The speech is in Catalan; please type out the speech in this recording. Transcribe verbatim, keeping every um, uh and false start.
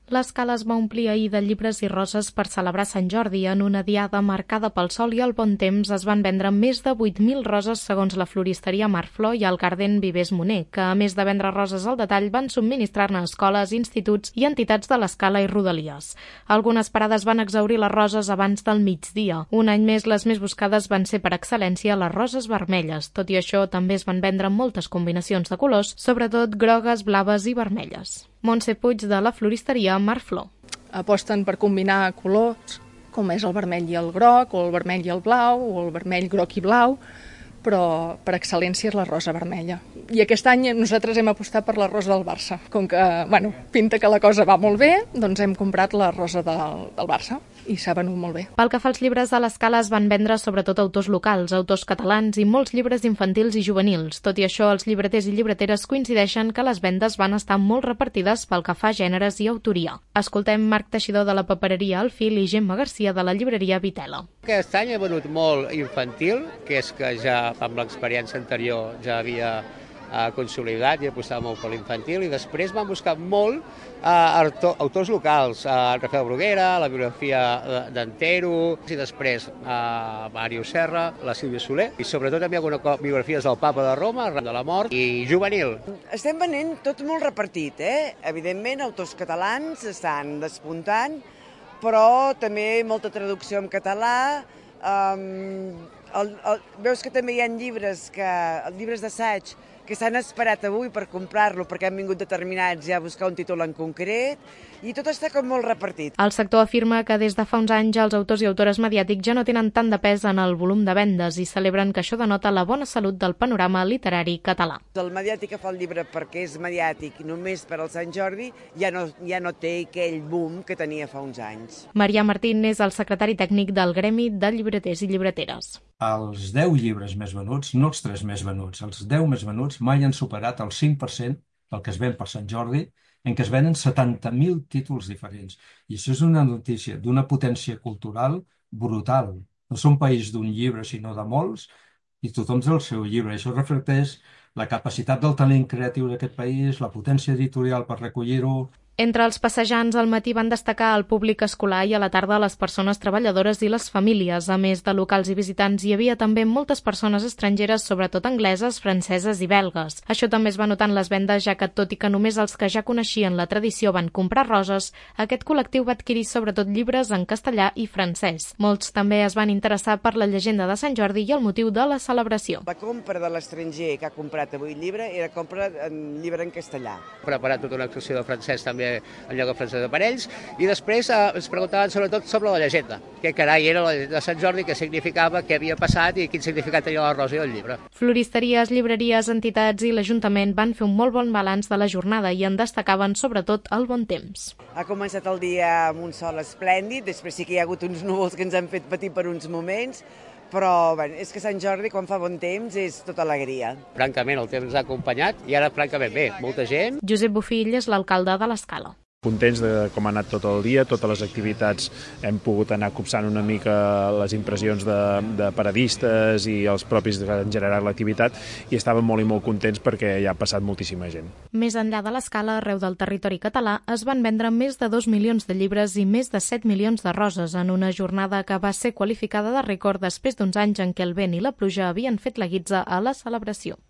L'escala es va omplir ahir de llibres i roses per celebrar Sant Jordi. En una diada marcada pel sol i el bon temps es van vendre més de vuit mil roses segons la floristeria Marflor i el Garden Vivers Moner, que a més de vendre roses al detall van subministrar-ne a escoles, instituts i entitats de l'Escala i Rodalies. Algunes parades van exhaurir les roses abans del migdia. Un any més les més buscades van ser per excel·lència les roses vermelles. Tot i això també es van vendre moltes combinacions de colors, sobretot grogues, blaves i vermelles. Montse Puig de la floristeria Marflor. Aposten per combinar colors, com és el vermell i el groc, o el vermell i el blau, o el vermell, groc i blau, però per excel·lència és la rosa vermella. I aquest any nosaltres hem apostat per la rosa del Barça. Com que, bueno, pinta que la cosa va molt bé, doncs hem comprat la rosa del, del Barça i s'ha venut molt bé. Pel que fa als llibres, a l'Escala es van vendre sobretot autors locals, autors catalans i molts llibres infantils i juvenils. Tot i això, els llibreters i llibreteres coincideixen que les vendes van estar molt repartides pel que fa a gèneres i autoria. Escoltem Marc Teixidor de la papereria El Fil i Gemma Garcia de la llibreria Vitela. Aquest any he venut molt infantil, que és que ja amb l'experiència anterior ja havia eh, consolidat i apostat molt per l'infantil, i després m'han buscat molt eh, autors locals, eh, Rafael Bruguera, la biografia d'Antero, i després eh, Mario Serra, la Sílvia Soler, i sobretot també algunes biografies del Papa de Roma, de la mort, i juvenil. Estem venent tot molt repartit, eh? Evidentment, autors catalans estan despuntant, però també molta traducció en català. Um, el, el, veus que també hi ha llibres, que, llibres d'assaig que s'han esperat avui per comprar-lo perquè han vingut determinats ja a buscar un títol en concret, i tot està com molt repartit. El sector afirma que des de fa uns anys els autors i autores mediàtics ja no tenen tant de pes en el volum de vendes i celebren que això denota la bona salut del panorama literari català. El mediàtic que fa el llibre perquè és mediàtic només per al Sant Jordi ja no, ja no té aquell boom que tenia fa uns anys. Marià Martín és el secretari tècnic del Gremi de Llibreters i Llibreteres. Els deu llibres més venuts, no els tres més venuts, els deu més venuts mai han superat el cinc per cent del que es ven per Sant Jordi, en què es venen setanta mil títols diferents. I això és una notícia d'una potència cultural brutal. No som país d'un llibre, sinó de molts, i tothom té el seu llibre. Això reflecteix la capacitat del talent creatiu d'aquest país, la potència editorial per recollir-ho. Entre els passejants al matí van destacar el públic escolar i a la tarda les persones treballadores i les famílies. A més de locals i visitants, hi havia també moltes persones estrangeres, sobretot angleses, franceses i belgues. Això també es va notar en les vendes, ja que tot i que només els que ja coneixien la tradició van comprar roses, aquest col·lectiu va adquirir sobretot llibres en castellà i francès. Molts també es van interessar per la llegenda de Sant Jordi i el motiu de la celebració. La compra de l'estranger que ha comprat avui llibre era compra en llibre en castellà. He preparat tota una exposició de francès també en lloc de francès d'aparells, i després eh, ens preguntaven sobretot sobre la llegenda. Què carai era la llegenda de Sant Jordi, què significava, què havia passat i quin significat tenia la rosa i el llibre. Floristeries, llibreries, entitats i l'Ajuntament van fer un molt bon balanç de la jornada i en destacaven sobretot el bon temps. Ha començat el dia amb un sol esplèndid, després sí que hi ha hagut uns núvols que ens han fet patir per uns moments, però bé, és que Sant Jordi, quan fa bon temps, és tota alegria. Francament, el temps ens ha acompanyat i ara, francament, bé, molta gent. Josep Bofill és l'alcalde de l'Escala. Contents de com ha anat tot el dia, totes les activitats hem pogut anar copsant una mica les impressions de, de paradistes i els propis que han generat l'activitat, i estàvem molt i molt contents perquè hi ha passat moltíssima gent. Més enllà de l'Escala, arreu del territori català, es van vendre més de dos milions de llibres i més de set milions de roses en una jornada que va ser qualificada de rècord després d'uns anys en què el vent i la pluja havien fet la guitza a la celebració.